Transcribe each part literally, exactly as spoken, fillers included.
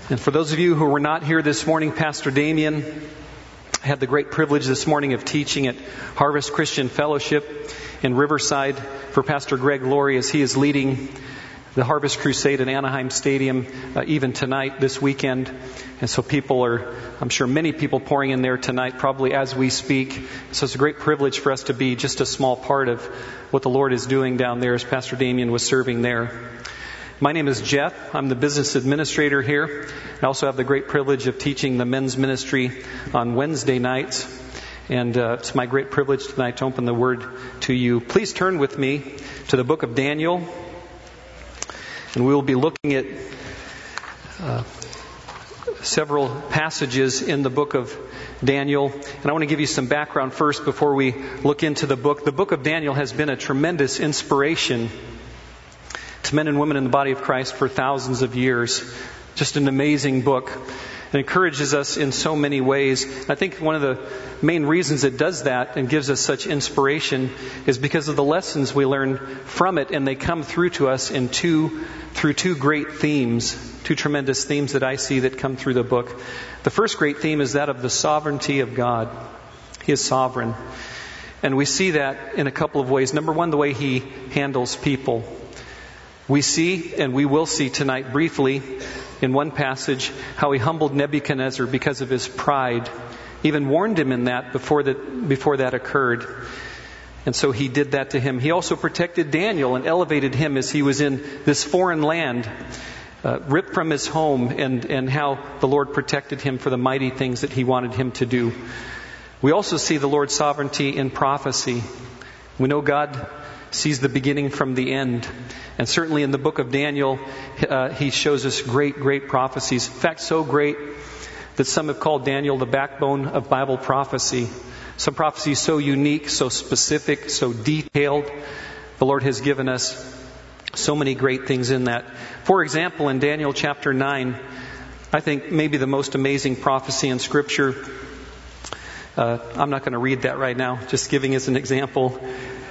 And for those of you who were not here this morning, Pastor Damien had the great privilege this morning of teaching at Harvest Christian Fellowship in Riverside for Pastor Greg Laurie as he is leading the Harvest Crusade in Anaheim Stadium uh, even tonight, this weekend. And so people are, I'm sure many people pouring in there tonight, probably as we speak. So it's a great privilege for us to be just a small part of what the Lord is doing down there as Pastor Damien was serving there. My name is Jeff. I'm the business administrator here. I also have the great privilege of teaching the men's ministry on Wednesday nights. And uh, it's my great privilege tonight to open the Word to you. Please turn with me to the book of Daniel. And we will be looking at uh, several passages in the book of Daniel. And I want to give you some background first before we look into the book. The book of Daniel has been a tremendous inspiration to men and women in the body of Christ for thousands of years. Just an amazing book. It encourages us in so many ways. I think one of the main reasons it does that and gives us such inspiration is because of the lessons we learn from it, and they come through to us in two, through two great themes, two tremendous themes that I see that come through the book. The first great theme is that of the sovereignty of God. He is sovereign. And we see that in a couple of ways. Number one, the way He handles people. We see, and we will see tonight briefly, in one passage, how He humbled Nebuchadnezzar because of his pride. Even warned him in that before that, before that occurred. And so He did that to him. He also protected Daniel and elevated him as he was in this foreign land, uh, ripped from his home, and, and how the Lord protected him for the mighty things that He wanted him to do. We also see the Lord's sovereignty in prophecy. We know God sees the beginning from the end. And certainly in the book of Daniel, uh, He shows us great, great prophecies. In fact, so great that some have called Daniel the backbone of Bible prophecy. Some prophecies so unique, so specific, so detailed. The Lord has given us so many great things in that. For example, in Daniel chapter nine, I think maybe the most amazing prophecy in Scripture. Uh, I'm not going to read that right now, just giving as an example.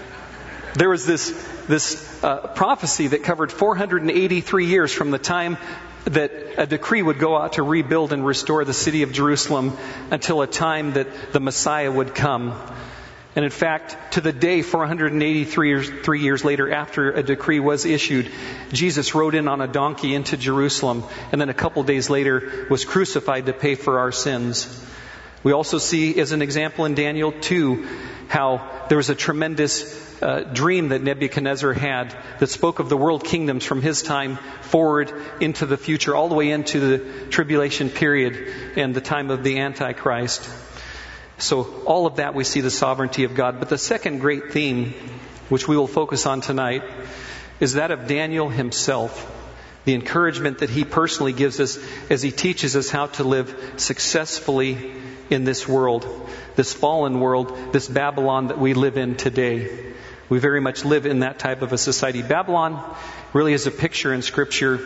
There was this this uh, prophecy that covered four hundred eighty-three years from the time that a decree would go out to rebuild and restore the city of Jerusalem until a time that the Messiah would come. And in fact, to the day four hundred eighty-three years, three years later after a decree was issued, Jesus rode in on a donkey into Jerusalem, and then a couple days later was crucified to pay for our sins. We also see as an example in Daniel two how there was a tremendous uh, dream that Nebuchadnezzar had that spoke of the world kingdoms from his time forward into the future, all the way into the tribulation period and the time of the Antichrist. So all of that we see the sovereignty of God. But the second great theme, which we will focus on tonight, is that of Daniel himself. The encouragement that he personally gives us as he teaches us how to live successfully in this world, this fallen world, this Babylon that we live in today. We very much live in that type of a society. Babylon really is a picture in Scripture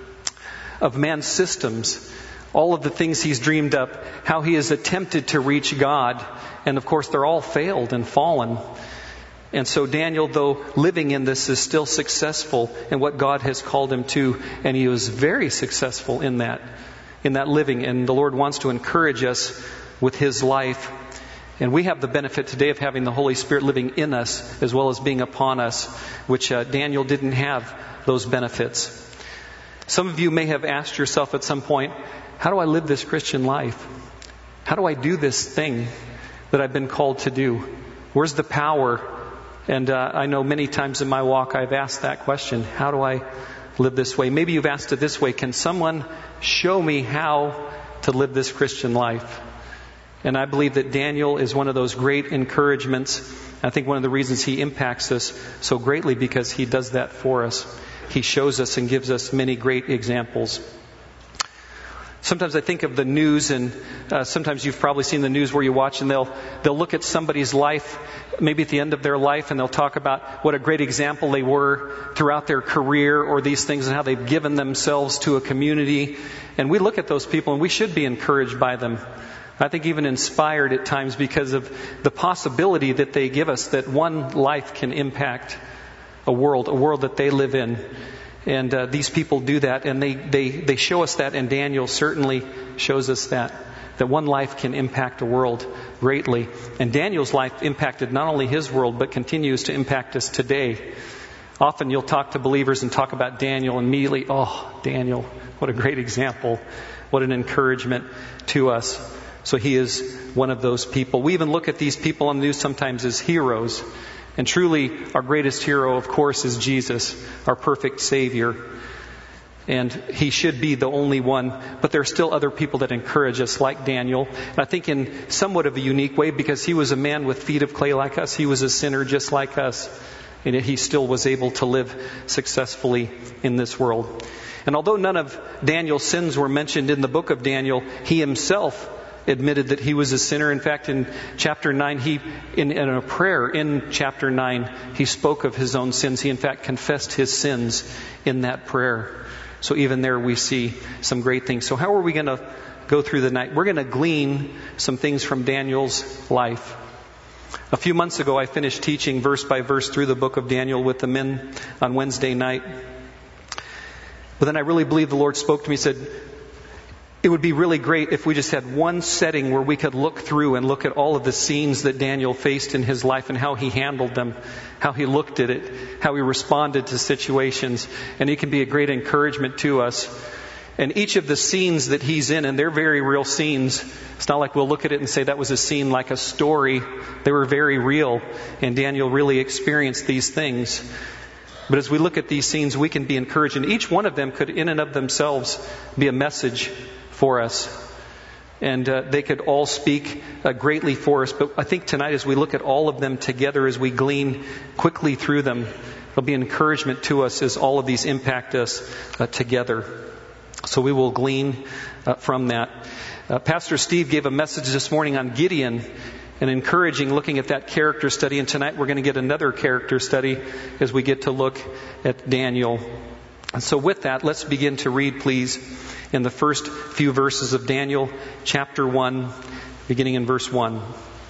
of man's systems, all of the things he's dreamed up, how he has attempted to reach God, and of course they're all failed and fallen. And so Daniel, though living in this, is still successful in what God has called him to, and he was very successful in that, in that living. And the Lord wants to encourage us with his life. And we have the benefit today of having the Holy Spirit living in us as well as being upon us, which uh, Daniel didn't have those benefits. Some of you may have asked yourself at some point, how do I live this Christian life? How do I do this thing that I've been called to do? Where's the power? And uh, I know many times in my walk I've asked that question. How do I live this way? Maybe you've asked it this way. Can someone show me how to live this Christian life? And I believe that Daniel is one of those great encouragements. I think one of the reasons he impacts us so greatly because he does that for us. He shows us and gives us many great examples. Sometimes I think of the news, and uh, sometimes you've probably seen the news where you watch and they'll they'll look at somebody's life, maybe at the end of their life, and they'll talk about what a great example they were throughout their career or these things and how they've given themselves to a community. And we look at those people and we should be encouraged by them. I think even inspired at times because of the possibility that they give us that one life can impact a world, a world that they live in. And uh, these people do that, and they, they, they show us that, and Daniel certainly shows us that, that one life can impact a world greatly. And Daniel's life impacted not only his world, but continues to impact us today. Often you'll talk to believers and talk about Daniel, and immediately, oh, Daniel, what a great example. What an encouragement to us. So he is one of those people. We even look at these people on the news sometimes as heroes. And truly, our greatest hero, of course, is Jesus, our perfect Savior. And he should be the only one. But there are still other people that encourage us, like Daniel. And I think in somewhat of a unique way, because he was a man with feet of clay like us. He was a sinner just like us. And yet he still was able to live successfully in this world. And although none of Daniel's sins were mentioned in the book of Daniel, he himself admitted that he was a sinner. In fact, in chapter nine, he, in, in a prayer in chapter nine, he spoke of his own sins. He in fact confessed his sins in that prayer. So even there we see some great things. So how are we going to go through the night? We're going to glean some things from Daniel's life. A few months ago, I finished teaching verse by verse through the book of Daniel with the men on Wednesday night. But then I really believe the Lord spoke to me and said, it would be really great if we just had one setting where we could look through and look at all of the scenes that Daniel faced in his life and how he handled them, how he looked at it, how he responded to situations. And it can be a great encouragement to us. And each of the scenes that he's in, and they're very real scenes. It's not like we'll look at it and say that was a scene like a story. They were very real. And Daniel really experienced these things. But as we look at these scenes, we can be encouraged. And each one of them could, in and of themselves, be a message for us. And uh, they could all speak uh, greatly for us. But I think tonight, as we look at all of them together, as we glean quickly through them, it'll be an encouragement to us as all of these impact us uh, together. So we will glean uh, from that. Uh, Pastor Steve gave a message this morning on Gideon, and encouraging looking at that character study. And tonight we're going to get another character study as we get to look at Daniel. And so with that, let's begin to read, please, in the first few verses of Daniel chapter one, beginning in verse one.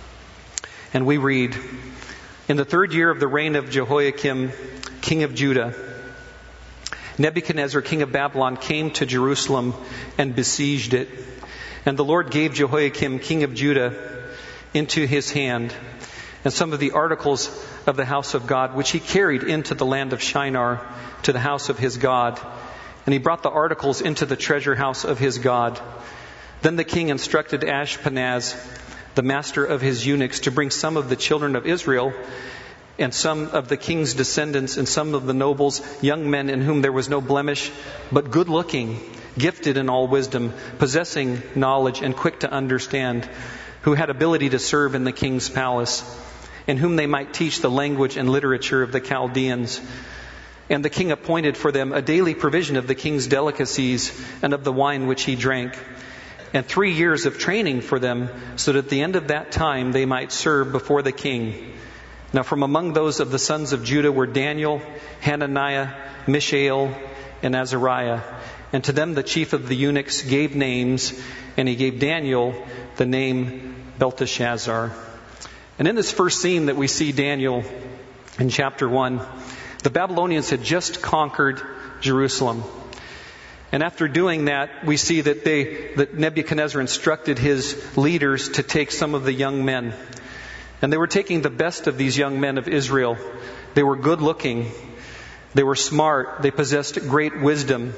And we read, in the third year of the reign of Jehoiakim, king of Judah, Nebuchadnezzar, king of Babylon, came to Jerusalem and besieged it. And the Lord gave Jehoiakim, king of Judah, into his hand, and some of the articles of the house of God, which he carried into the land of Shinar, to the house of his God. And he brought the articles into the treasure house of his God. Then the king instructed Ashpenaz, the master of his eunuchs, to bring some of the children of Israel, and some of the king's descendants, and some of the nobles, young men in whom there was no blemish, but good looking, gifted in all wisdom, possessing knowledge, and quick to understand, who had ability to serve in the king's palace, and whom they might teach the language and literature of the Chaldeans. And the king appointed for them a daily provision of the king's delicacies and of the wine which he drank, and three years of training for them, so that at the end of that time they might serve before the king. Now from among those of the sons of Judah were Daniel, Hananiah, Mishael, and Azariah. And to them the chief of the eunuchs gave names, and he gave Daniel the name Belteshazzar. And in this first scene that we see Daniel in chapter one, the Babylonians had just conquered Jerusalem. And after doing that, we see that they, that Nebuchadnezzar instructed his leaders to take some of the young men. And they were taking the best of these young men of Israel. They were good looking. They were smart. They possessed great wisdom.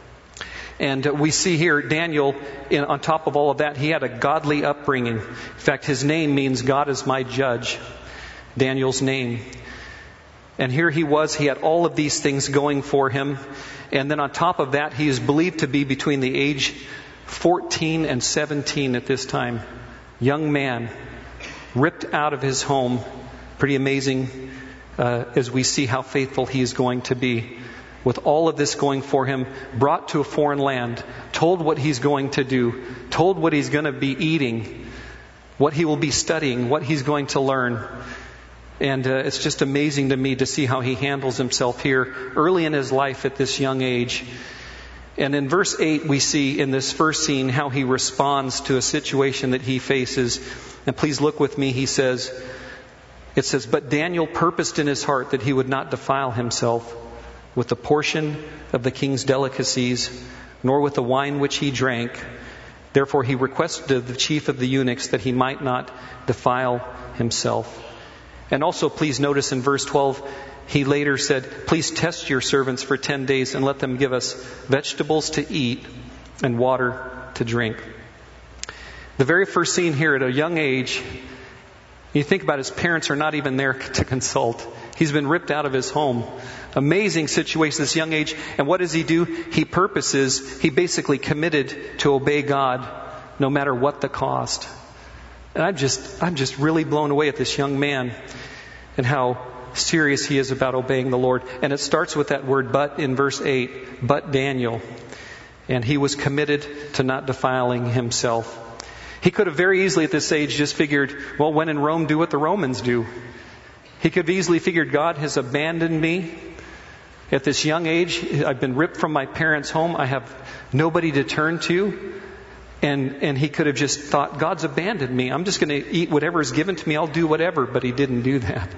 And we see here Daniel, in, on top of all of that, he had a godly upbringing. In fact, his name means God is my judge. Daniel's name. And here he was, he had all of these things going for him. And then on top of that, he is believed to be between the age fourteen and seventeen at this time. Young man, ripped out of his home. Pretty amazing uh, as we see how faithful he is going to be. With all of this going for him, brought to a foreign land, told what he's going to do, told what he's going to be eating, what he will be studying, what he's going to learn. And uh, it's just amazing to me to see how he handles himself here early in his life at this young age. And in verse eight, we see in this first scene how he responds to a situation that he faces. And please look with me, he says, it says, but Daniel purposed in his heart that he would not defile himself with the portion of the king's delicacies, nor with the wine which he drank. Therefore he requested of the chief of the eunuchs that he might not defile himself. And also please notice in verse twelve, he later said, please test your servants for ten days and let them give us vegetables to eat and water to drink. The very first scene here at a young age, you think about his parents are not even there to consult. He's been ripped out of his home. Amazing situation, this young age. And what does he do? He purposes, he basically committed to obey God no matter what the cost. And I'm just, I'm just really blown away at this young man and how serious he is about obeying the Lord. And it starts with that word but in verse eight, but Daniel. And he was committed to not defiling himself. He could have very easily at this age just figured, well, when in Rome, do what the Romans do. He could have easily figured, God has abandoned me. At this young age, I've been ripped from my parents' home. I have nobody to turn to. And, and he could have just thought, God's abandoned me. I'm just going to eat whatever is given to me. I'll do whatever. But he didn't do that.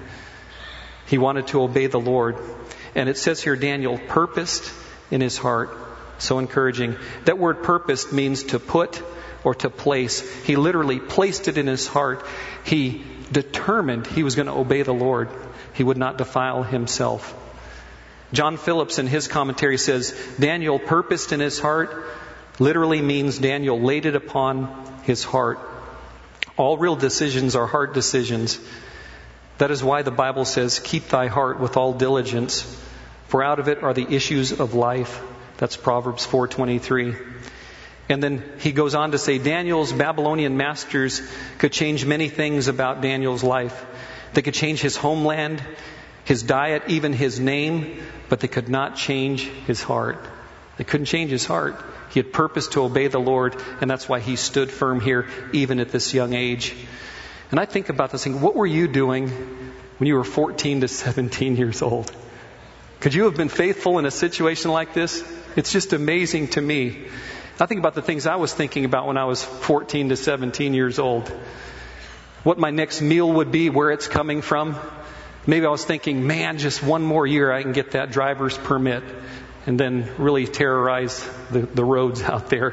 He wanted to obey the Lord. And it says here, Daniel purposed in his heart. So encouraging. That word purposed means to put or to place. He literally placed it in his heart. He determined he was going to obey the Lord. He would not defile himself. John Phillips in his commentary says, Daniel purposed in his heart literally means Daniel laid it upon his heart. All real decisions are heart decisions. That is why the Bible says, keep thy heart with all diligence, for out of it are the issues of life. That's Proverbs four twenty-three. And then he goes on to say, Daniel's Babylonian masters could change many things about Daniel's life. They could change his homeland, his diet, even his name, but they could not change his heart. They couldn't change his heart. He had purposed to obey the Lord, and that's why he stood firm here, even at this young age. And I think about this thing, what were you doing when you were fourteen to seventeen years old? Could you have been faithful in a situation like this? It's just amazing to me. I think about the things I was thinking about when I was fourteen to seventeen years old. What my next meal would be, where it's coming from. Maybe I was thinking, man, just one more year I can get that driver's permit and then really terrorize the, the roads out there.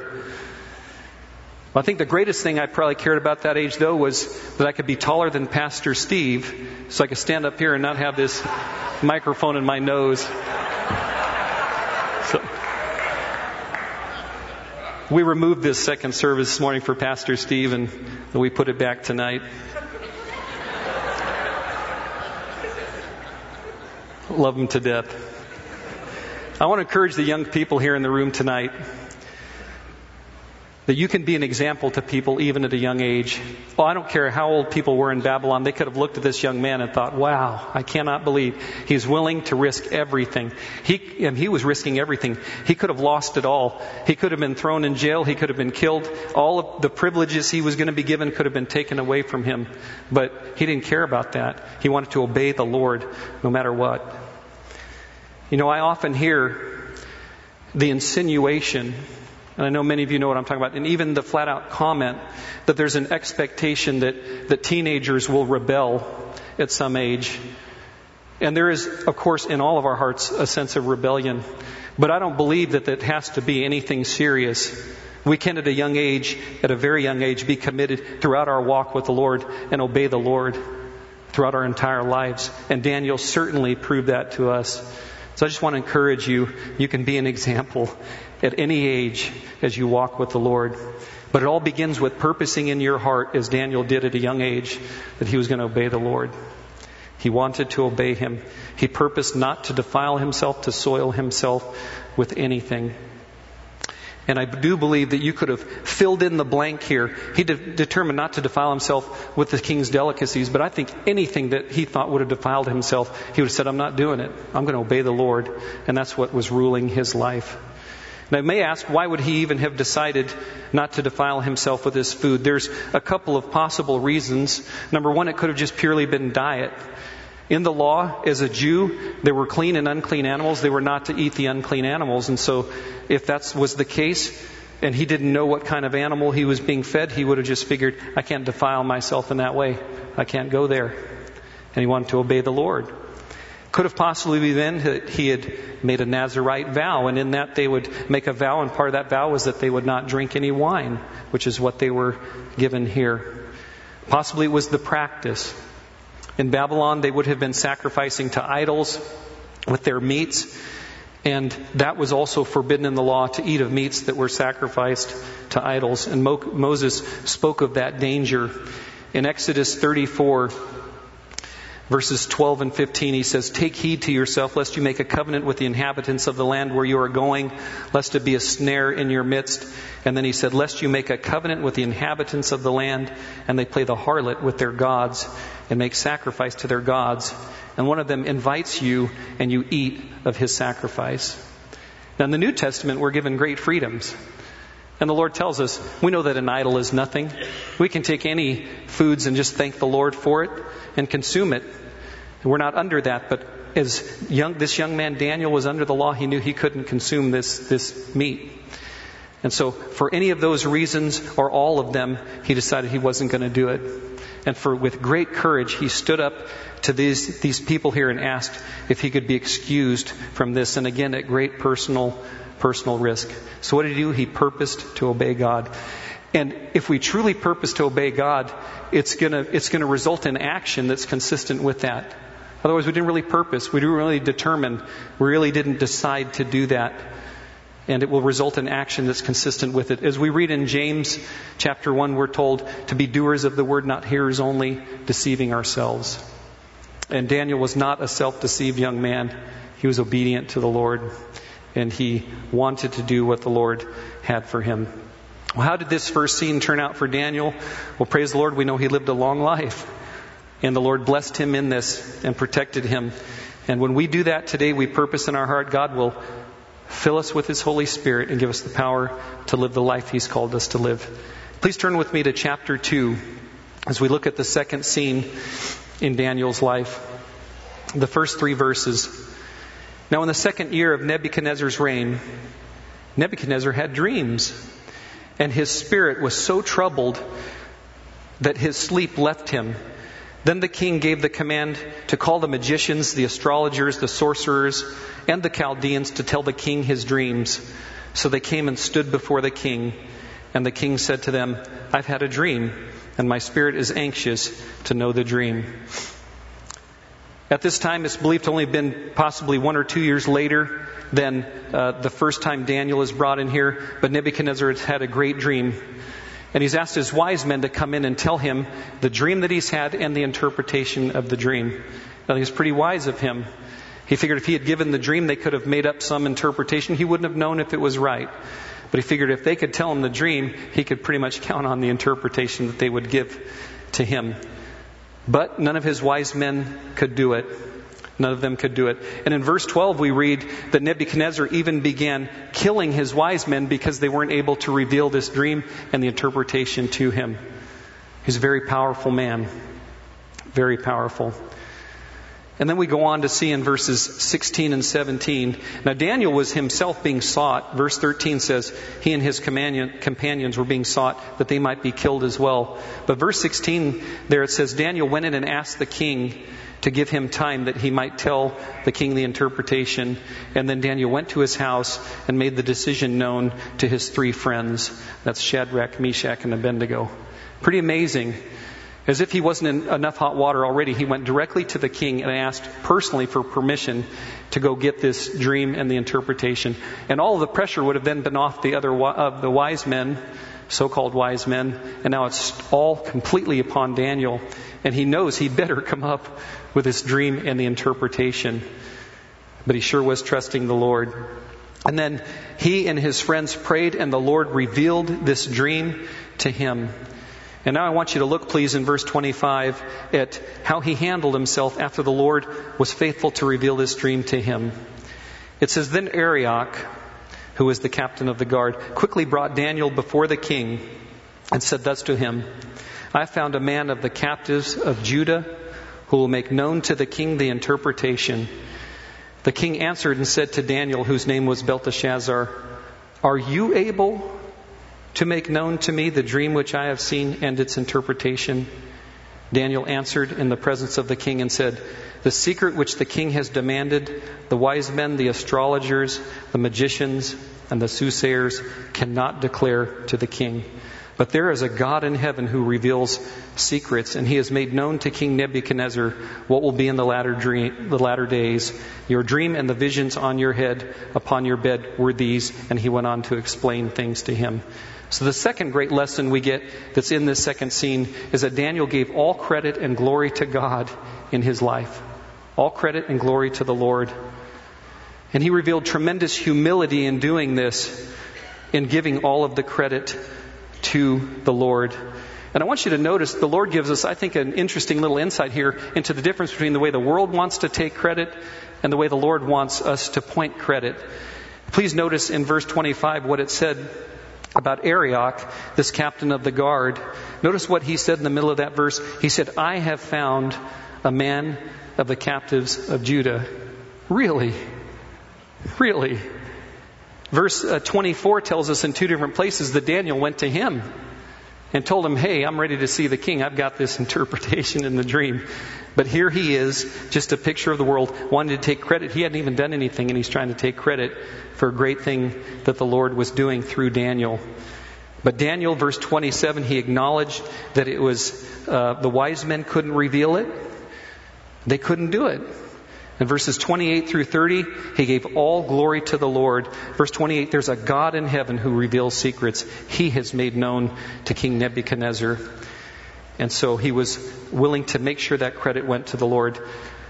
Well, I think the greatest thing I probably cared about that age, though, was that I could be taller than Pastor Steve so I could stand up here and not have this microphone in my nose. So, we removed this second service this morning for Pastor Steve, and we put it back tonight. Love him to death. I want to encourage the young people here in the room tonight that you can be an example to people even at a young age. Well, I don't care how old people were in Babylon. They could have looked at this young man and thought, wow, I cannot believe he's willing to risk everything. He, and he was risking everything. He could have lost it all. He could have been thrown in jail. He could have been killed. All of the privileges he was going to be given could have been taken away from him. But he didn't care about that. He wanted to obey the Lord no matter what. You know, I often hear the insinuation, and I know many of you know what I'm talking about, and even the flat out comment that there's an expectation that, that teenagers will rebel at some age. And there is, of course, in all of our hearts, a sense of rebellion. But I don't believe that that has to be anything serious. We can at a young age, at a very young age, be committed throughout our walk with the Lord and obey the Lord throughout our entire lives. And Daniel certainly proved that to us. So I just want to encourage you, you can be an example at any age as you walk with the Lord. But it all begins with purposing in your heart, as Daniel did at a young age, that he was going to obey the Lord. He wanted to obey him. He purposed not to defile himself, to soil himself with anything. And I do believe that you could have filled in the blank here. He de- determined not to defile himself with the king's delicacies, but I think anything that he thought would have defiled himself, he would have said, I'm not doing it. I'm going to obey the Lord. And that's what was ruling his life. And I may ask, why would he even have decided not to defile himself with his food? There's a couple of possible reasons. Number one, it could have just purely been diet. In the law, as a Jew, there were clean and unclean animals. They were not to eat the unclean animals. And so if that was the case, and he didn't know what kind of animal he was being fed, he would have just figured, I can't defile myself in that way. I can't go there. And he wanted to obey the Lord. Could have possibly been that he had made a Nazirite vow, and in that they would make a vow, and part of that vow was that they would not drink any wine, which is what they were given here. Possibly it was the practice. In Babylon, they would have been sacrificing to idols with their meats, and that was also forbidden in the law, to eat of meats that were sacrificed to idols. And Mo- Moses spoke of that danger. In Exodus thirty-four, verses twelve and fifteen, he says, "Take heed to yourself, lest you make a covenant with the inhabitants of the land where you are going, lest it be a snare in your midst." And then he said, "Lest you make a covenant with the inhabitants of the land, and they play the harlot with their gods, and make sacrifice to their gods. And one of them invites you, and you eat of his sacrifice." Now in the New Testament, we're given great freedoms. And the Lord tells us, we know that an idol is nothing. We can take any foods and just thank the Lord for it and consume it. And we're not under that, but as young, this young man Daniel was under the law, he knew he couldn't consume this, this meat. And so for any of those reasons, or all of them, he decided he wasn't going to do it. And for with great courage, he stood up to these, these people here and asked if he could be excused from this. And again, at great personal personal risk. So what did he do? He purposed to obey God. And if we truly purpose to obey God, it's gonna it's gonna result in action that's consistent with that. Otherwise, we didn't really purpose. We didn't really determine. We really didn't decide to do that. And it will result in action that's consistent with it. As we read in James chapter one, we're told to be doers of the word, not hearers only, deceiving ourselves. And Daniel was not a self-deceived young man. He was obedient to the Lord. And he wanted to do what the Lord had for him. Well, how did this first scene turn out for Daniel? Well, praise the Lord, we know he lived a long life. And the Lord blessed him in this and protected him. And when we do that today, we purpose in our heart, God will fill us with His Holy Spirit and give us the power to live the life He's called us to live. Please turn with me to chapter two as we look at the second scene in Daniel's life. The first three verses. Now in the second year of Nebuchadnezzar's reign, Nebuchadnezzar had dreams, and his spirit was so troubled that his sleep left him. Then the king gave the command to call the magicians, the astrologers, the sorcerers, and the Chaldeans to tell the king his dreams. So they came and stood before the king. And the king said to them, "I've had a dream, and my spirit is anxious to know the dream." At this time, it's believed to only have been possibly one or two years later than uh, the first time Daniel is brought in here. But Nebuchadnezzar has had a great dream. And he's asked his wise men to come in and tell him the dream that he's had and the interpretation of the dream. I think it's pretty wise of him. He figured if he had given the dream, they could have made up some interpretation. He wouldn't have known if it was right. But he figured if they could tell him the dream, he could pretty much count on the interpretation that they would give to him. But none of his wise men could do it. None of them could do it. And in verse twelve we read that Nebuchadnezzar even began killing his wise men because they weren't able to reveal this dream and the interpretation to him. He's a very powerful man. Very powerful. And then we go on to see in verses sixteen and seventeen. Now Daniel was himself being sought. Verse thirteen says he and his companions were being sought that they might be killed as well. But verse sixteen there it says Daniel went in and asked the king to give him time that he might tell the king the interpretation. And then Daniel went to his house and made the decision known to his three friends. That's Shadrach, Meshach, and Abednego. Pretty amazing. As if he wasn't in enough hot water already, he went directly to the king and asked personally for permission to go get this dream and the interpretation. And all of the pressure would have then been off the other of the wise men, so-called wise men, and now it's all completely upon Daniel. And he knows he better come up with this dream and the interpretation. But he sure was trusting the Lord. And then he and his friends prayed, and the Lord revealed this dream to him. And now I want you to look, please, in verse twenty-five at how he handled himself after the Lord was faithful to reveal this dream to him. It says, Then Arioch, who was the captain of the guard, quickly brought Daniel before the king and said thus to him, I found a man of the captives of Judah who will make known to the king the interpretation. The king answered and said to Daniel, whose name was Belteshazzar, Are you able to make known to me the dream which I have seen and its interpretation? Daniel answered in the presence of the king and said, "The secret which the king has demanded, the wise men, the astrologers, the magicians, and the soothsayers cannot declare to the king. But there is a God in heaven who reveals secrets, and he has made known to King Nebuchadnezzar what will be in the latter dream, the latter days. Your dream and the visions on your head upon your bed were these." And he went on to explain things to him. So the second great lesson we get that's in this second scene is that Daniel gave all credit and glory to God in his life. All credit and glory to the Lord. And he revealed tremendous humility in doing this, in giving all of the credit to the Lord. And I want you to notice the Lord gives us, I think, an interesting little insight here into the difference between the way the world wants to take credit and the way the Lord wants us to point credit. Please notice in verse twenty-five what it said about Arioch, this captain of the guard. Notice what he said in the middle of that verse. He said, "I have found a man of the captives of Judah." Really? Really? Verse uh, twenty-four tells us in two different places that Daniel went to him and told him, "Hey, I'm ready to see the king. I've got this interpretation in the dream." But here he is, just a picture of the world, wanting to take credit. He hadn't even done anything, and he's trying to take credit for a great thing that the Lord was doing through Daniel. But Daniel, verse twenty-seven, he acknowledged that it was uh, the wise men couldn't reveal it. They couldn't do it. In verses twenty-eight through thirty, he gave all glory to the Lord. Verse twenty-eight, there's a God in heaven who reveals secrets. He has made known to King Nebuchadnezzar. And so he was willing to make sure that credit went to the Lord.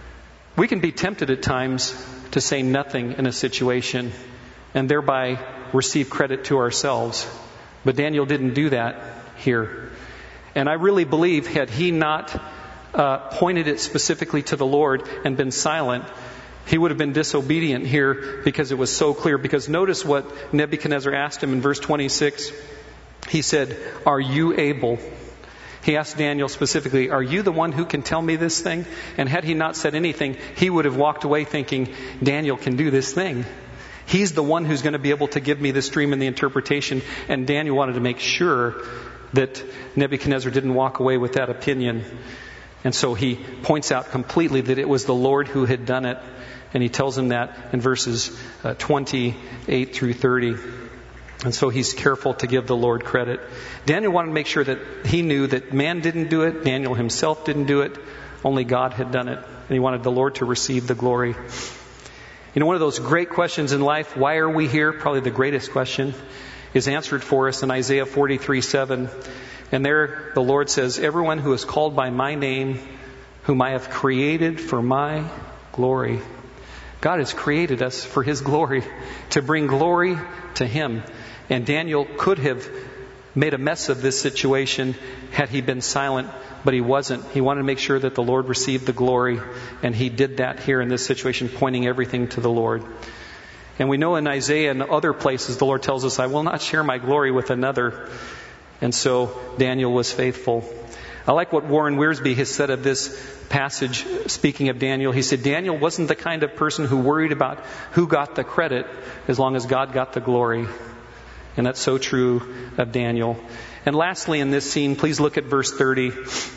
We can be tempted at times to say nothing in a situation and thereby receive credit to ourselves. But Daniel didn't do that here. And I really believe had he not uh, pointed it specifically to the Lord and been silent, he would have been disobedient here because it was so clear. Because notice what Nebuchadnezzar asked him in verse twenty-six. He said, "Are you able?" He asked Daniel specifically, "Are you the one who can tell me this thing?" And had he not said anything, he would have walked away thinking, Daniel can do this thing. He's the one who's going to be able to give me this dream and the interpretation. And Daniel wanted to make sure that Nebuchadnezzar didn't walk away with that opinion. And so he points out completely that it was the Lord who had done it. And he tells him that in verses uh, twenty-eight through thirty. And so he's careful to give the Lord credit. Daniel wanted to make sure that he knew that man didn't do it. Daniel himself didn't do it. Only God had done it. And he wanted the Lord to receive the glory. You know, one of those great questions in life, why are we here? Probably the greatest question, is answered for us in Isaiah forty-three seven. And there the Lord says, "Everyone who is called by my name, whom I have created for my glory." God has created us for His glory, to bring glory to Him. And Daniel could have made a mess of this situation had he been silent, but he wasn't. He wanted to make sure that the Lord received the glory, and he did that here in this situation, pointing everything to the Lord. And we know in Isaiah and other places the Lord tells us, "I will not share my glory with another." And so Daniel was faithful. I like what Warren Wiersbe has said of this passage, speaking of Daniel. He said, Daniel wasn't the kind of person who worried about who got the credit as long as God got the glory. And that's so true of Daniel. And lastly, in this scene, please look at verse thirty,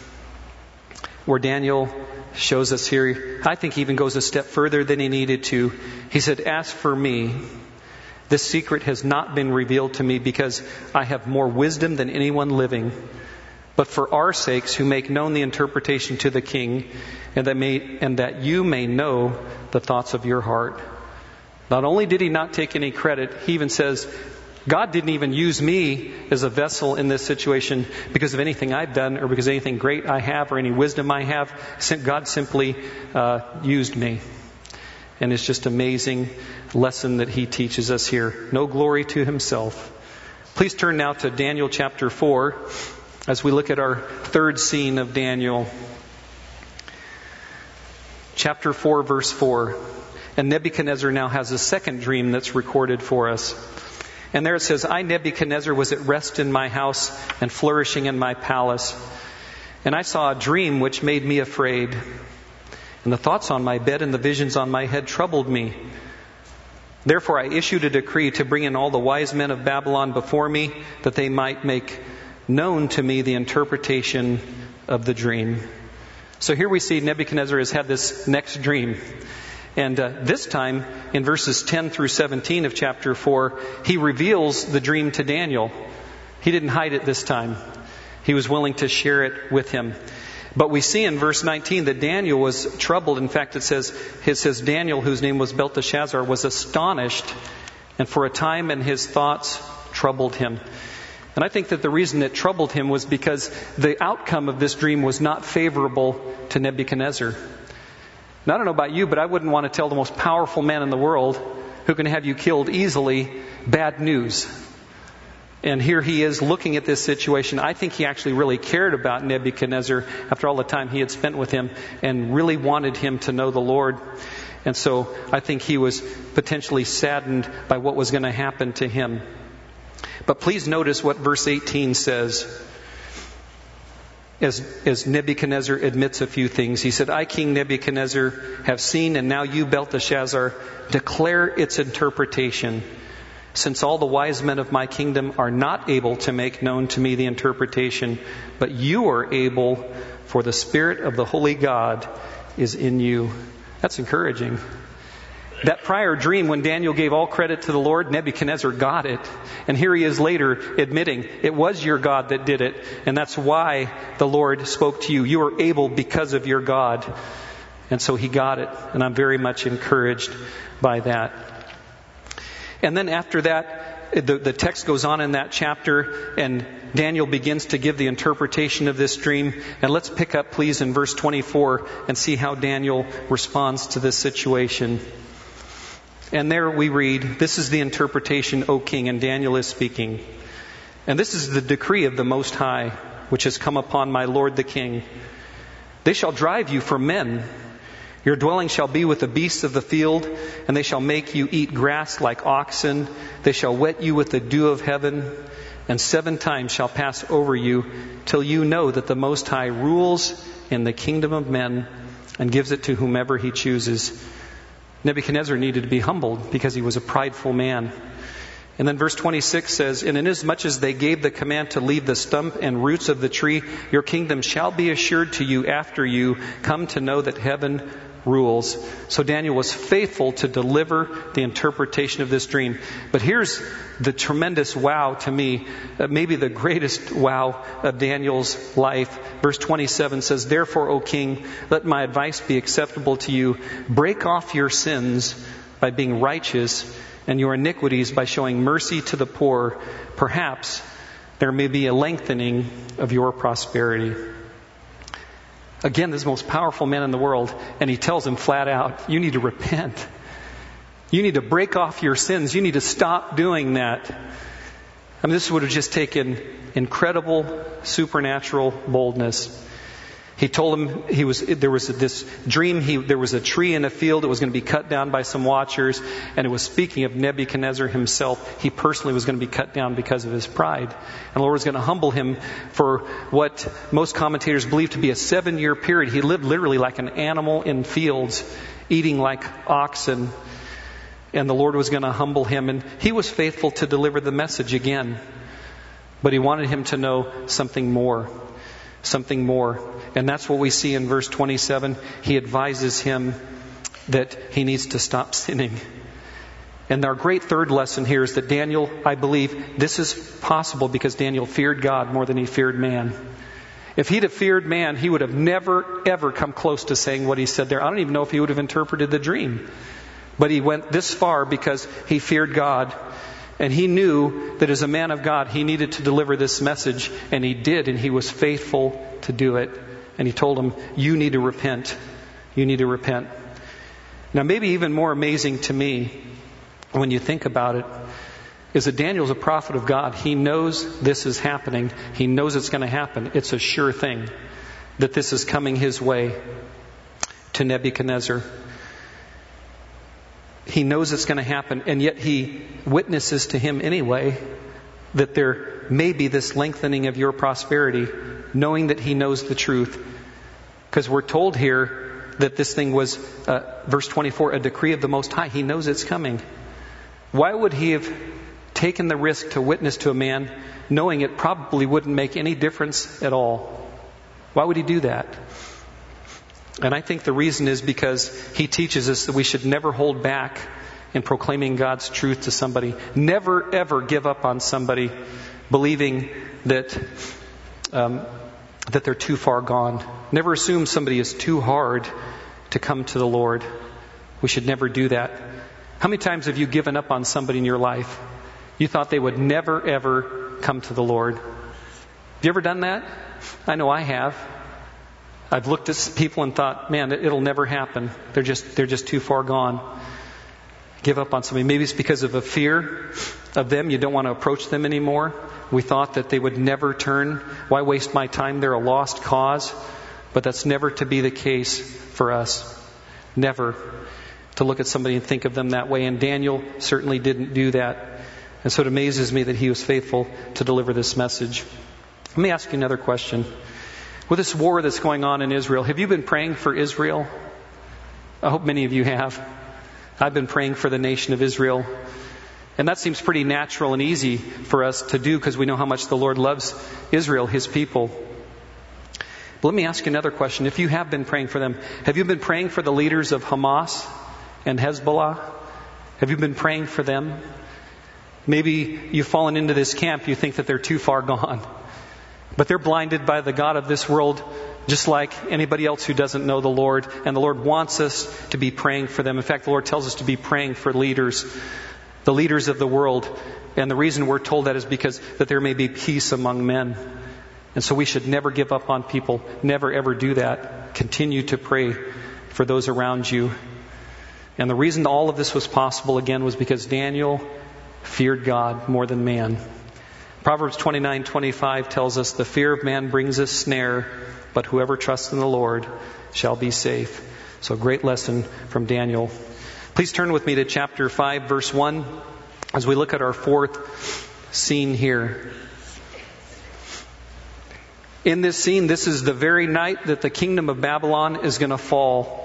where Daniel shows us here, I think he even goes a step further than he needed to. He said, "As for me, this secret has not been revealed to me because I have more wisdom than anyone living. But for our sakes who make known the interpretation to the king, and that, may, and that you may know the thoughts of your heart." Not only did he not take any credit, he even says, God didn't even use me as a vessel in this situation because of anything I've done or because of anything great I have or any wisdom I have. God simply uh, used me. And it's just an amazing lesson that he teaches us here. No glory to himself. Please turn now to Daniel chapter four as we look at our third scene of Daniel. Chapter four, verse four. And Nebuchadnezzar now has a second dream that's recorded for us. And there it says, "I, Nebuchadnezzar, was at rest in my house and flourishing in my palace. And I saw a dream which made me afraid. And the thoughts on my bed and the visions on my head troubled me. Therefore I issued a decree to bring in all the wise men of Babylon before me, that they might make known to me the interpretation of the dream. So here we see Nebuchadnezzar has had this next dream. And uh, this time, in verses ten through seventeen of chapter four, he reveals the dream to Daniel. He didn't hide it this time. He was willing to share it with him. But we see in verse nineteen that Daniel was troubled. In fact, it says, it says Daniel, whose name was Belteshazzar, was astonished, and for a time and his thoughts troubled him. And I think that the reason it troubled him was because the outcome of this dream was not favorable to Nebuchadnezzar. Now, I don't know about you, but I wouldn't want to tell the most powerful man in the world who can have you killed easily bad news. And here he is looking at this situation. I think he actually really cared about Nebuchadnezzar after all the time he had spent with him and really wanted him to know the Lord. And so I think he was potentially saddened by what was going to happen to him. But please notice what verse eighteen says. As, as Nebuchadnezzar admits a few things. He said, I, King Nebuchadnezzar, have seen, and now you, Belteshazzar, declare its interpretation. Since all the wise men of my kingdom are not able to make known to me the interpretation, but you are able, for the Spirit of the Holy God is in you. That's encouraging. That prior dream, when Daniel gave all credit to the Lord, Nebuchadnezzar got it. And here he is later admitting, it was your God that did it. And that's why the Lord spoke to you. You are able because of your God. And so he got it. And I'm very much encouraged by that. And then after that, the, the text goes on in that chapter, and Daniel begins to give the interpretation of this dream. And let's pick up, please, in verse twenty-four and see how Daniel responds to this situation. And there we read, this is the interpretation, O king, and Daniel is speaking. And this is the decree of the Most High, which has come upon my Lord the king. They shall drive you for men. Your dwelling shall be with the beasts of the field, and they shall make you eat grass like oxen. They shall wet you with the dew of heaven, and seven times shall pass over you, till you know that the Most High rules in the kingdom of men, and gives it to whomever he chooses. Nebuchadnezzar needed to be humbled because he was a prideful man. And then verse twenty-six says, And inasmuch as they gave the command to leave the stump and roots of the tree, your kingdom shall be assured to you after you come to know that heaven rules. So Daniel was faithful to deliver the interpretation of this dream. But here's the tremendous wow to me, uh, maybe the greatest wow of Daniel's life. Verse twenty-seven says, Therefore, O king, let my advice be acceptable to you. Break off your sins by being righteous, and your iniquities by showing mercy to the poor. Perhaps there may be a lengthening of your prosperity. Again, this is the most powerful man in the world, and he tells him flat out, you need to repent. You need to break off your sins. You need to stop doing that. I mean, this would have just taken incredible supernatural boldness. He told him he was there was this dream. He, there was a tree in a field that was going to be cut down by some watchers, and it was speaking of Nebuchadnezzar himself. He personally was going to be cut down because of his pride. And the Lord was going to humble him for what most commentators believe to be a seven-year period. He lived literally like an animal in fields, eating like oxen. And the Lord was going to humble him. And he was faithful to deliver the message again. But he wanted him to know something more. Something more. And that's what we see in verse twenty-seven. He advises him that he needs to stop sinning. And our great third lesson here is that Daniel, I believe, this is possible because Daniel feared God more than he feared man. If he'd have feared man, he would have never, ever come close to saying what he said there. I don't even know if he would have interpreted the dream. But he went this far because he feared God. And he knew that as a man of God, he needed to deliver this message. And he did, and he was faithful to do it. And he told him, you need to repent. You need to repent. Now, maybe even more amazing to me, when you think about it, is that Daniel's a prophet of God. He knows this is happening. He knows it's going to happen. It's a sure thing that this is coming his way to Nebuchadnezzar. He knows it's going to happen, and yet he witnesses to him anyway that there may be this lengthening of your prosperity, knowing that he knows the truth. Because we're told here that this thing was, uh, verse twenty-four, a decree of the Most High. He knows it's coming. Why would he have taken the risk to witness to a man knowing it probably wouldn't make any difference at all? Why would he do that? And I think the reason is because he teaches us that we should never hold back in proclaiming God's truth to somebody. Never, ever give up on somebody believing that um, that they're too far gone. Never assume somebody is too hard to come to the Lord. We should never do that. How many times have you given up on somebody in your life? You thought they would never, ever come to the Lord. Have you ever done that? I know I have. I've looked at people and thought, man, it'll never happen. They're just, they're just too far gone. Give up on somebody. Maybe it's because of a fear of them. You don't want to approach them anymore. We thought that they would never turn. Why waste my time? They're a lost cause. But that's never to be the case for us. Never to look at somebody and think of them that way. And Daniel certainly didn't do that. And so it amazes me that he was faithful to deliver this message. Let me ask you another question. With this war that's going on in Israel, have you been praying for Israel? I hope many of you have. I've been praying for the nation of Israel. And that seems pretty natural and easy for us to do because we know how much the Lord loves Israel, His people. But let me ask you another question. If you have been praying for them, have you been praying for the leaders of Hamas and Hezbollah? Have you been praying for them? Maybe you've fallen into this camp. You think that they're too far gone. But they're blinded by the god of this world, just like anybody else who doesn't know the Lord. And the Lord wants us to be praying for them. In fact, the Lord tells us to be praying for leaders, the leaders of the world. And the reason we're told that is because that there may be peace among men. And so we should never give up on people. Never, ever do that. Continue to pray for those around you. And the reason all of this was possible, again, was because Daniel feared God more than man. Proverbs twenty-nine twenty-five tells us, the fear of man brings a snare, but whoever trusts in the Lord shall be safe. So a great lesson from Daniel. Please turn with me to chapter five, verse one, as we look at our fourth scene here. In this scene, this is the very night that the kingdom of Babylon is going to fall.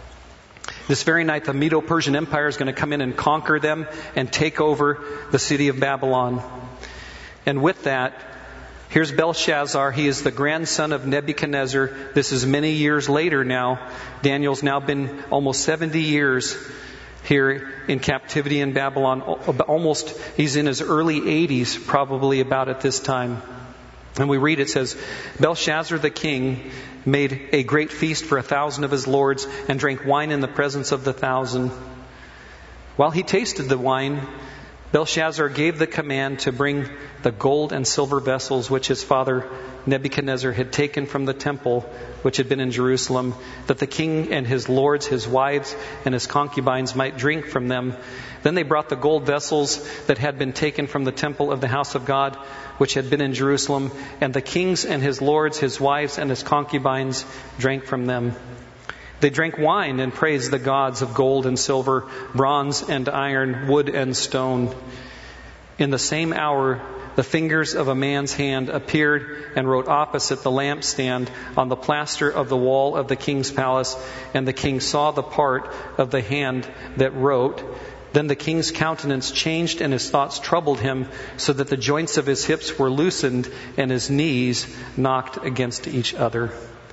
This very night, the Medo-Persian Empire is going to come in and conquer them and take over the city of Babylon. And with that, here's Belshazzar. He is the grandson of Nebuchadnezzar. This is many years later now. Daniel's now been almost seventy years here in captivity in Babylon. Almost, he's in his early eighties, probably about at this time. And we read, it says, Belshazzar the king made a great feast for a thousand of his lords and drank wine in the presence of the thousand. While he tasted the wine, Belshazzar gave the command to bring the gold and silver vessels which his father Nebuchadnezzar had taken from the temple which had been in Jerusalem, that the king and his lords, his wives, and his concubines might drink from them. Then they brought the gold vessels that had been taken from the temple of the house of God, which had been in Jerusalem, and the kings and his lords, his wives, and his concubines drank from them. They drank wine and praised the gods of gold and silver, bronze and iron, wood and stone. In the same hour, the fingers of a man's hand appeared and wrote opposite the lampstand on the plaster of the wall of the king's palace, and the king saw the part of the hand that wrote. Then the king's countenance changed and his thoughts troubled him, so that the joints of his hips were loosened and his knees knocked against each other.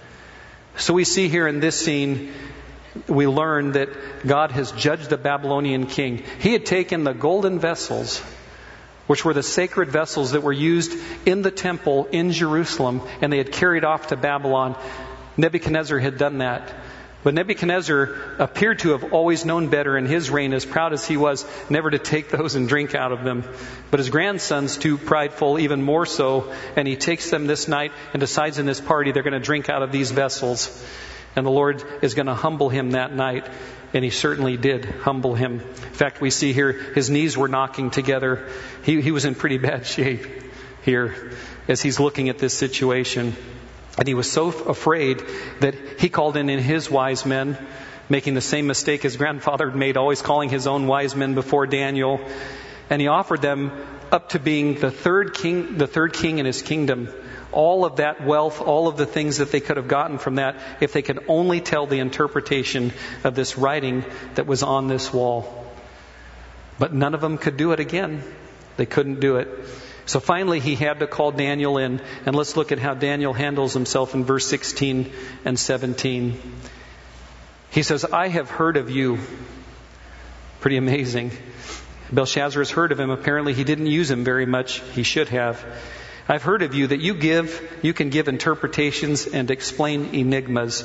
So we see here in this scene, we learn that God has judged the Babylonian king. He had taken the golden vessels, which were the sacred vessels that were used in the temple in Jerusalem, and they had carried off to Babylon. Nebuchadnezzar had done that. But Nebuchadnezzar appeared to have always known better in his reign, as proud as he was, never to take those and drink out of them. But his grandson's too prideful, even more so, and he takes them this night and decides in this party they're going to drink out of these vessels. And the Lord is going to humble him that night, and he certainly did humble him. In fact, we see here his knees were knocking together. He, he was in pretty bad shape here as he's looking at this situation. And he was so afraid that he called in, in his wise men, making the same mistake his grandfather had made, always calling his own wise men before Daniel. And he offered them up to being the third king, the third king in his kingdom. All of that wealth, all of the things that they could have gotten from that, if they could only tell the interpretation of this writing that was on this wall. But none of them could do it again. They couldn't do it. So finally he had to call Daniel in, and let's look at how Daniel handles himself in verse sixteen and seventeen. He says, I have heard of you. Pretty amazing. Belshazzar has heard of him. Apparently he didn't use him very much. He should have. I've heard of you that you give, you can give interpretations and explain enigmas.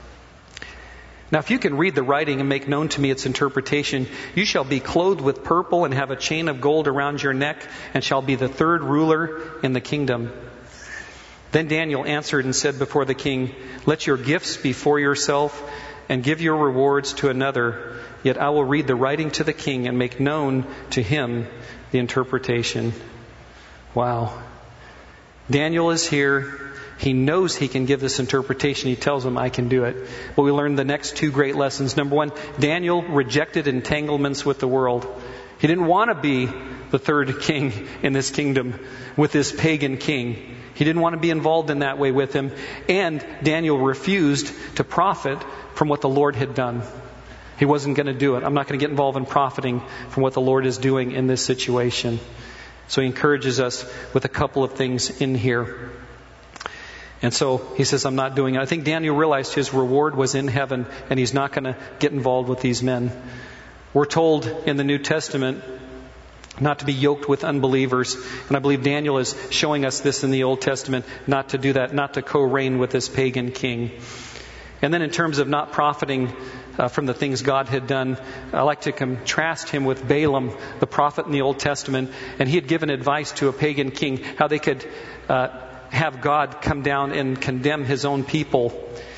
Now, if you can read the writing and make known to me its interpretation, you shall be clothed with purple and have a chain of gold around your neck, and shall be the third ruler in the kingdom. Then Daniel answered and said before the king, let your gifts be for yourself, and give your rewards to another. Yet I will read the writing to the king and make known to him the interpretation. Wow. Daniel is here. He knows he can give this interpretation. He tells him, I can do it. But we learned the next two great lessons. Number one, Daniel rejected entanglements with the world. He didn't want to be the third king in this kingdom with this pagan king. He didn't want to be involved in that way with him. And Daniel refused to profit from what the Lord had done. He wasn't going to do it. I'm not going to get involved in profiting from what the Lord is doing in this situation. So he encourages us with a couple of things in here. And so he says, I'm not doing it. I think Daniel realized his reward was in heaven, and he's not going to get involved with these men. We're told in the New Testament not to be yoked with unbelievers. And I believe Daniel is showing us this in the Old Testament, not to do that, not to co-reign with this pagan king. And then in terms of not profiting uh, from the things God had done, I like to contrast him with Balaam, the prophet in the Old Testament. And he had given advice to a pagan king how they could uh, have God come down and condemn his own people.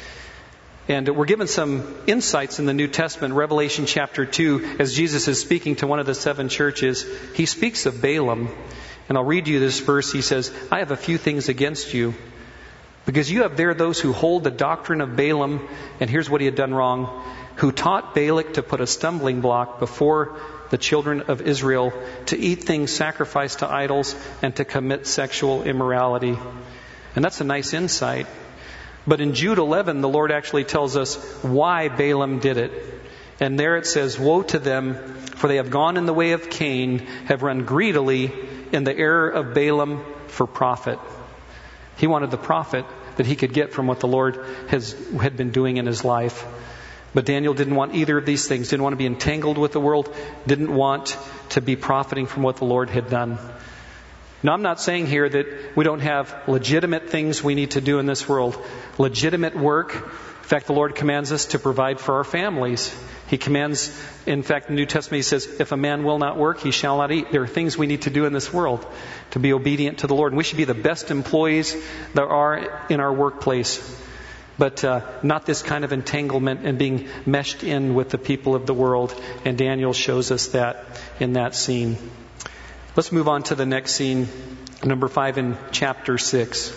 And we're given some insights in the New Testament, Revelation chapter two, as Jesus is speaking to one of the seven churches. He speaks of Balaam. And I'll read you this verse. He says, I have a few things against you, because you have there those who hold the doctrine of Balaam, and here's what he had done wrong, who taught Balak to put a stumbling block before the children of Israel, to eat things sacrificed to idols, and to commit sexual immorality. And that's a nice insight. But in Jude eleven, the Lord actually tells us why Balaam did it. And there it says, woe to them, for they have gone in the way of Cain, have run greedily in the error of Balaam for profit. He wanted the profit that he could get from what the Lord has had been doing in his life. But Daniel didn't want either of these things, didn't want to be entangled with the world, didn't want to be profiting from what the Lord had done. Now, I'm not saying here that we don't have legitimate things we need to do in this world. Legitimate work. In fact, the Lord commands us to provide for our families. He commands, in fact, in the New Testament, he says, if a man will not work, he shall not eat. There are things we need to do in this world to be obedient to the Lord. And we should be the best employees there are in our workplace. But uh, not this kind of entanglement and being meshed in with the people of the world. And Daniel shows us that in that scene. Let's move on to the next scene, number five in chapter six.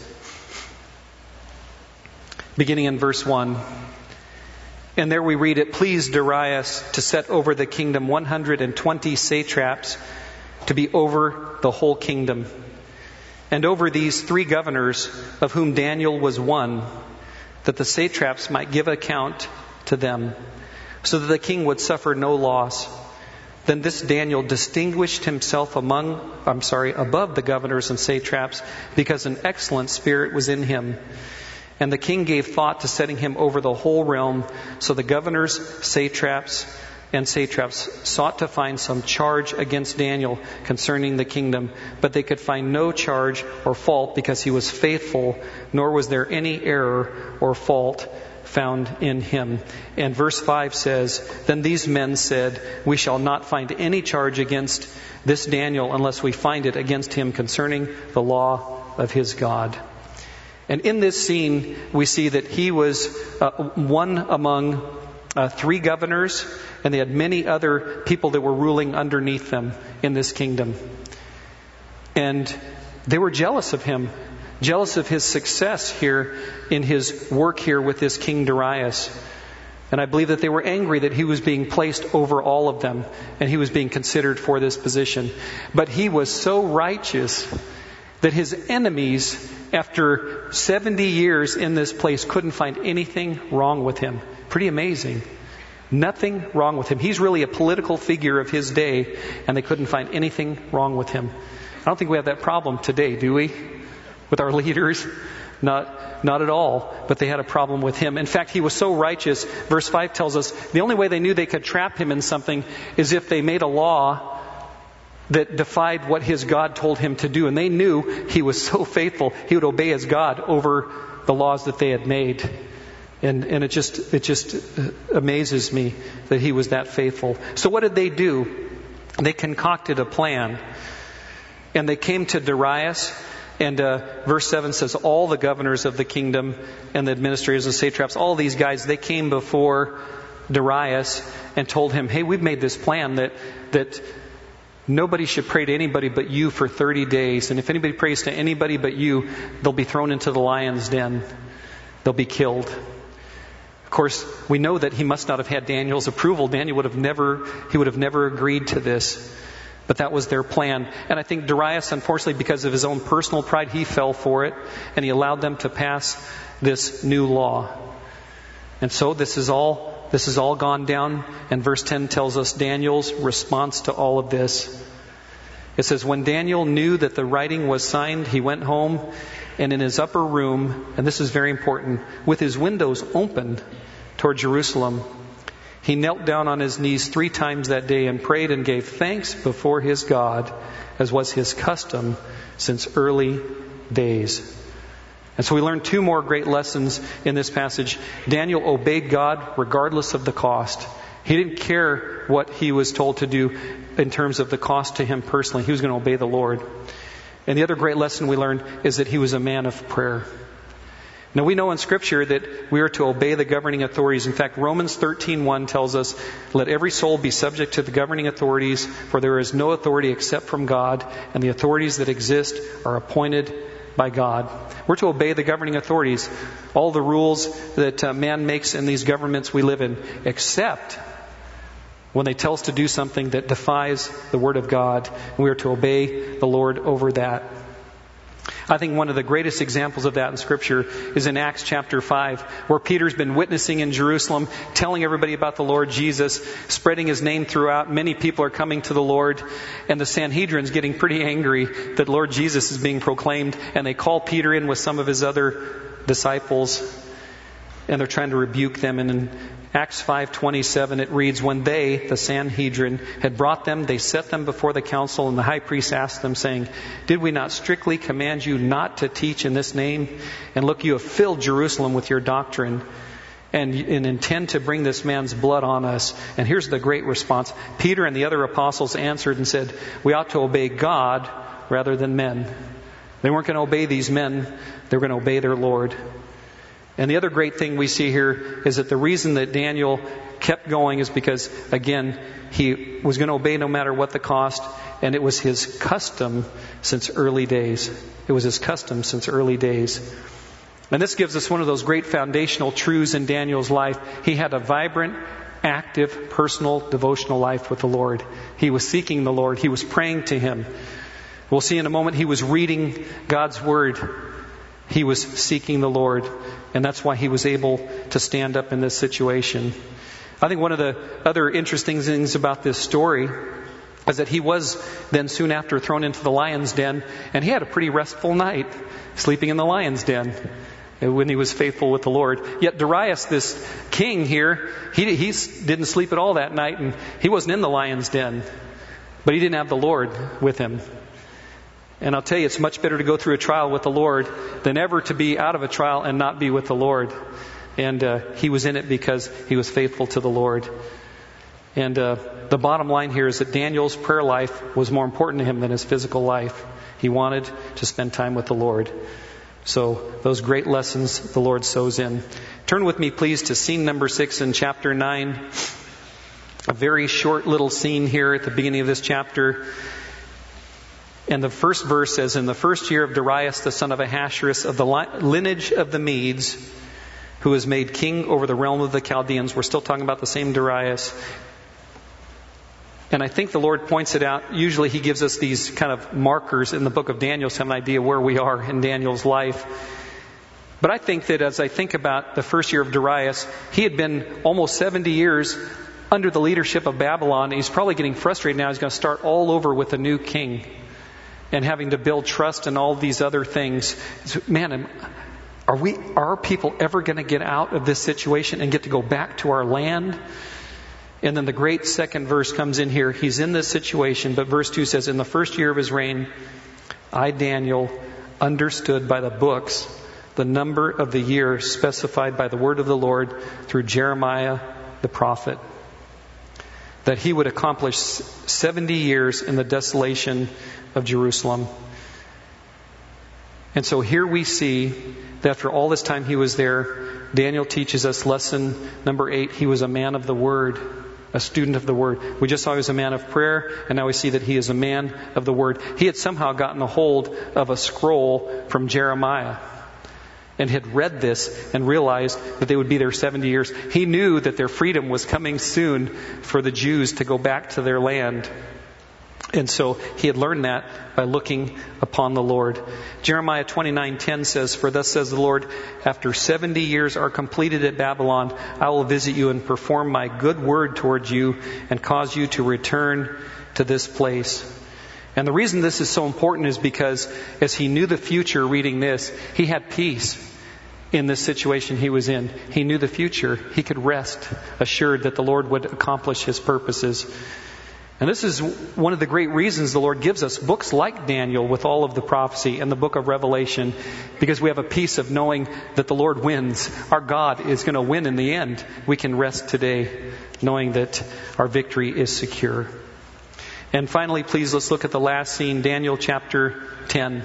Beginning in verse one. And there we read, it pleased Darius to set over the kingdom one hundred twenty satraps to be over the whole kingdom. And over these three governors, of whom Daniel was one, that the satraps might give account to them, so that the king would suffer no loss. Then this Daniel distinguished himself among, I'm sorry, above the governors and satraps, because an excellent spirit was in him. And the king gave thought to setting him over the whole realm. So the governors, satraps, and satraps sought to find some charge against Daniel concerning the kingdom, but they could find no charge or fault, because he was faithful, nor was there any error or fault found in him. And verse five says, then these men said, we shall not find any charge against this Daniel unless we find it against him concerning the law of his God. And in this scene, we see that he was uh, one among uh, three governors, and they had many other people that were ruling underneath them in this kingdom. And they were jealous of him, jealous of his success here in his work here with this King Darius. And I believe that they were angry that he was being placed over all of them, and he was being considered for this position. But he was so righteous that his enemies, after seventy years in this place, couldn't find anything wrong with him. Pretty amazing. Nothing wrong with him. He's really a political figure of his day, and they couldn't find anything wrong with him. I don't think we have that problem today, do we? With our leaders? Not, not at all. But they had a problem with him. In fact, he was so righteous. Verse five tells us the only way they knew they could trap him in something is if they made a law that defied what his God told him to do. And they knew he was so faithful, he would obey his God over the laws that they had made. And, and it just, it just amazes me that he was that faithful. So what did they do? They concocted a plan. And they came to Darius. And uh, verse seven says, all the governors of the kingdom and the administrators and satraps, all these guys, they came before Darius and told him, hey, we've made this plan that that nobody should pray to anybody but you for thirty days. And if anybody prays to anybody but you, they'll be thrown into the lion's den. They'll be killed. Of course, we know that he must not have had Daniel's approval. Daniel would have never, he would have never agreed to this. But that was their plan. And I think Darius, unfortunately, because of his own personal pride, he fell for it. And he allowed them to pass this new law. And so this is all, this is all gone down. And verse ten tells us Daniel's response to all of this. It says, when Daniel knew that the writing was signed, he went home, and in his upper room, and this is very important, with his windows open toward Jerusalem, he knelt down on his knees three times that day and prayed and gave thanks before his God, as was his custom since early days. And so we learn two more great lessons in this passage. Daniel obeyed God regardless of the cost. He didn't care what he was told to do in terms of the cost to him personally. He was going to obey the Lord. And the other great lesson we learned is that he was a man of prayer. Now we know in Scripture that we are to obey the governing authorities. In fact, Romans thirteen one tells us, let every soul be subject to the governing authorities, for there is no authority except from God, and the authorities that exist are appointed by God. We're to obey the governing authorities, all the rules that uh, man makes in these governments we live in, except when they tell us to do something that defies the Word of God. We are to obey the Lord over that. I think one of the greatest examples of that in Scripture is in Acts chapter five, where Peter's been witnessing in Jerusalem, telling everybody about the Lord Jesus, spreading his name throughout. Many people are coming to the Lord, and the Sanhedrin's getting pretty angry that Lord Jesus is being proclaimed, and they call Peter in with some of his other disciples, and they're trying to rebuke them. And in Acts five twenty-seven, it reads, when they, the Sanhedrin, had brought them, they set them before the council, and the high priest asked them, saying, did we not strictly command you not to teach in this name? And look, you have filled Jerusalem with your doctrine, and, and intend to bring this man's blood on us. And here's the great response. Peter and the other apostles answered and said, we ought to obey God rather than men. They weren't going to obey these men. They were going to obey their Lord. And the other great thing we see here is that the reason that Daniel kept going is because, again, he was going to obey no matter what the cost, and it was his custom since early days. It was his custom since early days. And this gives us one of those great foundational truths in Daniel's life. He had a vibrant, active, personal, devotional life with the Lord. He was seeking the Lord. He was praying to Him. We'll see in a moment he was reading God's Word. He was seeking the Lord, and that's why he was able to stand up in this situation. I think one of the other interesting things about this story is that he was then soon after thrown into the lion's den, and he had a pretty restful night, sleeping in the lion's den when he was faithful with the Lord. Yet Darius, this king here, he, he didn't sleep at all that night, and he wasn't in the lion's den, but he didn't have the Lord with him. And I'll tell you, it's much better to go through a trial with the Lord than ever to be out of a trial and not be with the Lord. And uh, he was in it because he was faithful to the Lord. And uh, the bottom line here is that Daniel's prayer life was more important to him than his physical life. He wanted to spend time with the Lord. So those great lessons the Lord sows in. Turn with me, please, to scene number six in chapter nine. A very short little scene here at the beginning of this chapter. And the first verse says, in the first year of Darius, the son of Ahasuerus, of the lineage of the Medes, who was made king over the realm of the Chaldeans. We're still talking about the same Darius. And I think the Lord points it out. Usually he gives us these kind of markers in the book of Daniel to have an idea where we are in Daniel's life. But I think that as I think about the first year of Darius, he had been almost seventy years under the leadership of Babylon. He's probably getting frustrated now. He's going to start all over with a new king. and having to build trust and all these other things. Man, are we, are our people ever going to get out of this situation and get to go back to our land? And then the great second verse comes in here. He's in this situation, but verse two says, in the first year of his reign, I, Daniel, understood by the books the number of the years specified by the word of the Lord through Jeremiah the prophet, that he would accomplish seventy years in the desolation of Jerusalem. And so here we see that after all this time he was there, Daniel teaches us lesson number eight. He was a man of the word, a student of the word. We just saw he was a man of prayer, and now we see that he is a man of the word. He had somehow gotten a hold of a scroll from Jeremiah and had read this and realized that they would be there seventy years. He knew that their freedom was coming soon for the Jews to go back to their land. And so he had learned that by looking upon the Lord. Jeremiah twenty-nine ten says, for thus says the Lord, after seventy years are completed at Babylon, I will visit you and perform my good word towards you and cause you to return to this place. And the reason this is so important is because as he knew the future reading this, he had peace in this situation he was in. He knew the future. He could rest assured that the Lord would accomplish his purposes. And this is one of the great reasons the Lord gives us books like Daniel with all of the prophecy and the book of Revelation, because we have a peace of knowing that the Lord wins. Our God is going to win in the end. We can rest today knowing that our victory is secure. And finally, please, let's look at the last scene, Daniel chapter ten.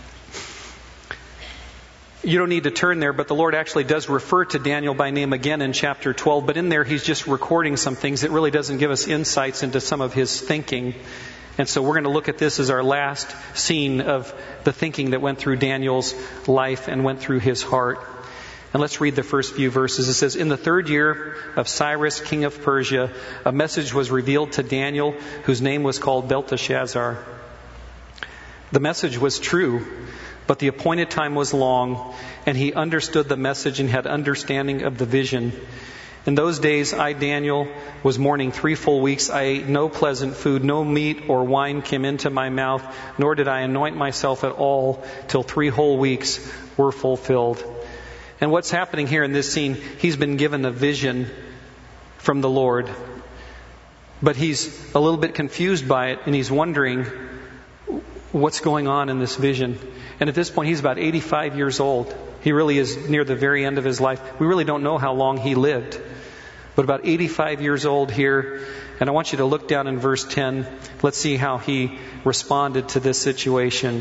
You don't need to turn there, but the Lord actually does refer to Daniel by name again in chapter twelve. But in there, he's just recording some things that really doesn't give us insights into some of his thinking. And so we're going to look at this as our last scene of the thinking that went through Daniel's life and went through his heart. And let's read the first few verses. It says, in the third year of Cyrus, king of Persia, a message was revealed to Daniel, whose name was called Belteshazzar. The message was true, but the appointed time was long, and he understood the message and had understanding of the vision. In those days, I, Daniel, was mourning three full weeks. I ate no pleasant food, no meat or wine came into my mouth, nor did I anoint myself at all till three whole weeks were fulfilled. And what's happening here in this scene, he's been given a vision from the Lord, but he's a little bit confused by it, and he's wondering what's going on in this vision. And at this point, he's about eighty-five years old. He really is near the very end of his life. We really don't know how long he lived, but about eighty-five years old here. And I want you to look down in verse ten. Let's see how he responded to this situation.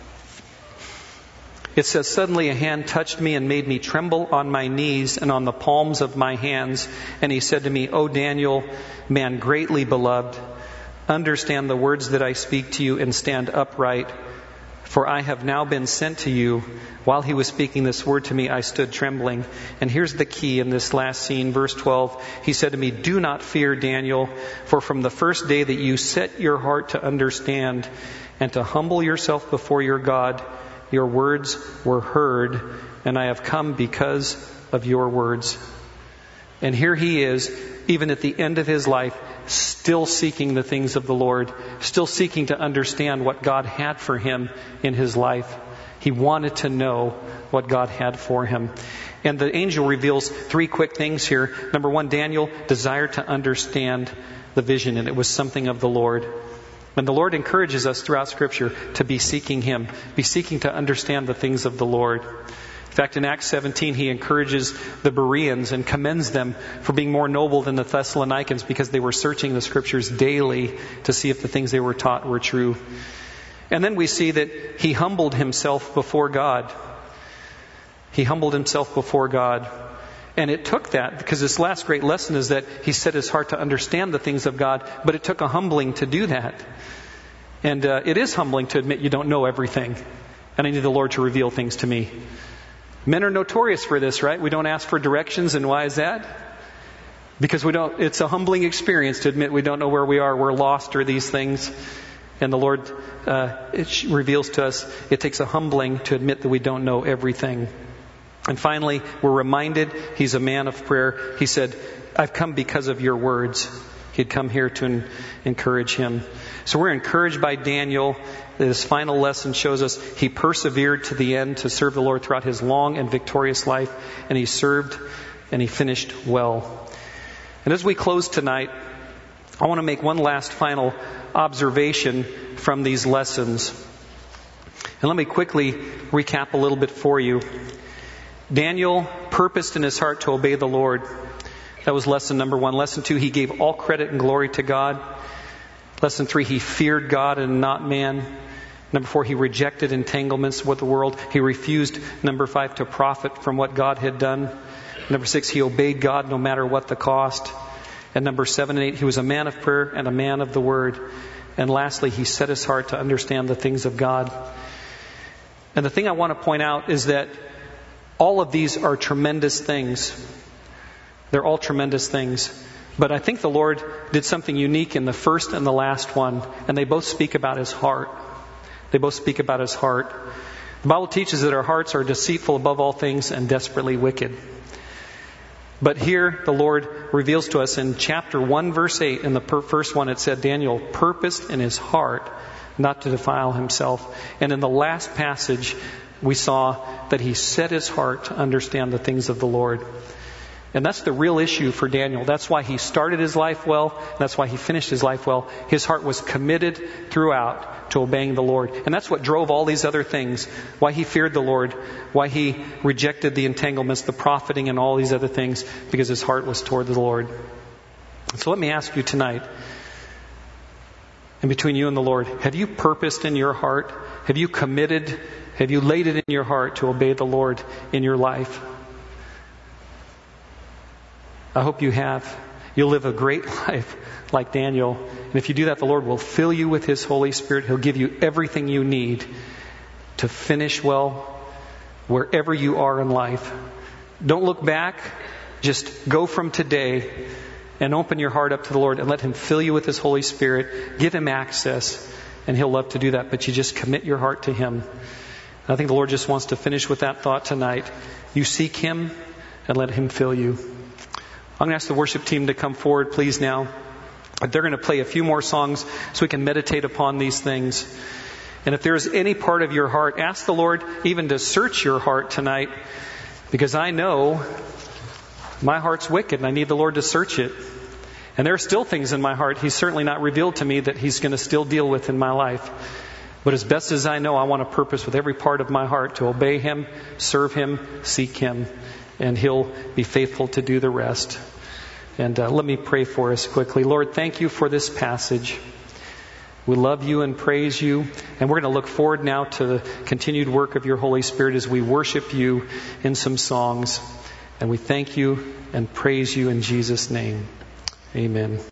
It says, suddenly a hand touched me and made me tremble on my knees and on the palms of my hands. And he said to me, O Daniel, man greatly beloved, understand the words that I speak to you and stand upright. For I have now been sent to you. While he was speaking this word to me, I stood trembling. And here's the key in this last scene, verse twelve. He said to me, do not fear, Daniel, for from the first day that you set your heart to understand and to humble yourself before your God, your words were heard, and I have come because of your words. And here he is, even at the end of his life, still seeking the things of the Lord, still seeking to understand what God had for him in his life. He wanted to know what God had for him. And the angel reveals three quick things here. Number one, Daniel desired to understand the vision, and it was something of the Lord. And the Lord encourages us throughout Scripture to be seeking Him, be seeking to understand the things of the Lord. In fact, in Acts seventeen, He encourages the Bereans and commends them for being more noble than the Thessalonians because they were searching the Scriptures daily to see if the things they were taught were true. And then we see that He humbled Himself before God. He humbled Himself before God. And it took that, because this last great lesson is that he set his heart to understand the things of God, but it took a humbling to do that. And uh, it is humbling to admit you don't know everything, and I need the Lord to reveal things to me. Men are notorious for this, right? We don't ask for directions, and why is that? Because we don't. It's a humbling experience to admit we don't know where we are. We're lost or these things. And the Lord uh, it reveals to us it takes a humbling to admit that we don't know everything. And finally, we're reminded he's a man of prayer. He said, I've come because of your words. He'd come here to encourage him. So we're encouraged by Daniel. This final lesson shows us he persevered to the end to serve the Lord throughout his long and victorious life, and he served and he finished well. And as we close tonight, I want to make one last final observation from these lessons. And let me quickly recap a little bit for you. Daniel purposed in his heart to obey the Lord. That was lesson number one. Lesson two, he gave all credit and glory to God. Lesson three, he feared God and not man. Number four, he rejected entanglements with the world. He refused, number five, to profit from what God had done. Number six, he obeyed God no matter what the cost. And number seven and eight, he was a man of prayer and a man of the Word. And lastly, he set his heart to understand the things of God. And the thing I want to point out is that all of these are tremendous things. They're all tremendous things. But I think the Lord did something unique in the first and the last one. And they both speak about His heart. They both speak about His heart. The Bible teaches that our hearts are deceitful above all things and desperately wicked. But here the Lord reveals to us in chapter one, verse eight, in the per- first one it said, Daniel purposed in his heart not to defile himself. And in the last passage, we saw that he set his heart to understand the things of the Lord. And that's the real issue for Daniel. That's why he started his life well. That's why he finished his life well. His heart was committed throughout to obeying the Lord. And that's what drove all these other things. Why he feared the Lord. Why he rejected the entanglements, the profiting, and all these other things. Because his heart was toward the Lord. So let me ask you tonight, and between you and the Lord, have you purposed in your heart? Have you committed? Have you laid it in your heart to obey the Lord in your life? I hope you have. You'll live a great life like Daniel. And if you do that, the Lord will fill you with His Holy Spirit. He'll give you everything you need to finish well wherever you are in life. Don't look back. Just go from today and open your heart up to the Lord and let Him fill you with His Holy Spirit. Give Him access, and He'll love to do that. But you just commit your heart to Him. And I think the Lord just wants to finish with that thought tonight. You seek Him and let Him fill you. I'm going to ask the worship team to come forward, please, now. They're going to play a few more songs so we can meditate upon these things. And if there is any part of your heart, ask the Lord even to search your heart tonight, because I know my heart's wicked and I need the Lord to search it. And there are still things in my heart He's certainly not revealed to me that He's going to still deal with in my life. But as best as I know, I want to purpose with every part of my heart to obey Him, serve Him, seek Him. And He'll be faithful to do the rest. And uh, let me pray for us quickly. Lord, thank You for this passage. We love You and praise You. And we're going to look forward now to the continued work of Your Holy Spirit as we worship You in some songs. And we thank You and praise You in Jesus' name. Amen.